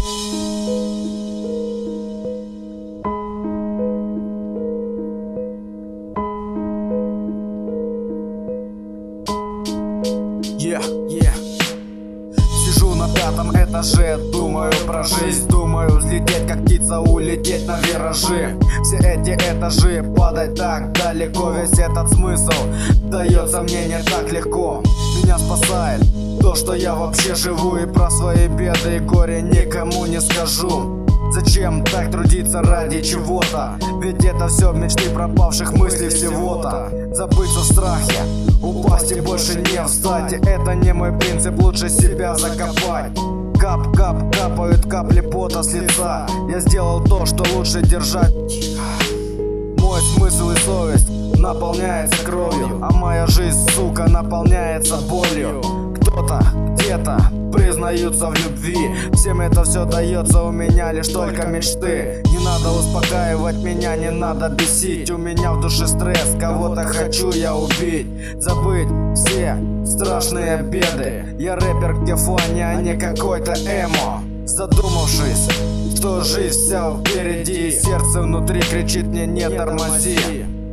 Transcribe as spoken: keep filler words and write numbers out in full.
Yeah, yeah. Сижу на пятом этаже, думаю про жизнь, думаю взлететь, как птица, улететь на виражи. Все эти этажи, падать так далеко, весь этот смысл дается мне не так легко. Меня спасает то, что я вообще живу, и про свои беды и горе никому не скажу. Зачем так трудиться ради чего-то? Ведь это все мечты пропавших мыслей всего-то. Забыться в страхе, упасть и больше не встать. Это не мой принцип, лучше себя закопать. Кап-кап, капают капли пота с лица. Я сделал то, что лучше держать. Мой смысл и совесть наполняется кровью, а моя жизнь, сука, наполняется болью. Кто-то, где-то признаются в любви. Всем это все дается, у меня лишь только мечты. Не надо успокаивать меня, не надо бесить. У меня в душе стресс, кого-то хочу я убить. Забыть все страшные беды. Я рэпер к Тефлоне, а не какой-то эмо. Задумавшись, что жизнь вся впереди, сердце внутри кричит мне: не тормози.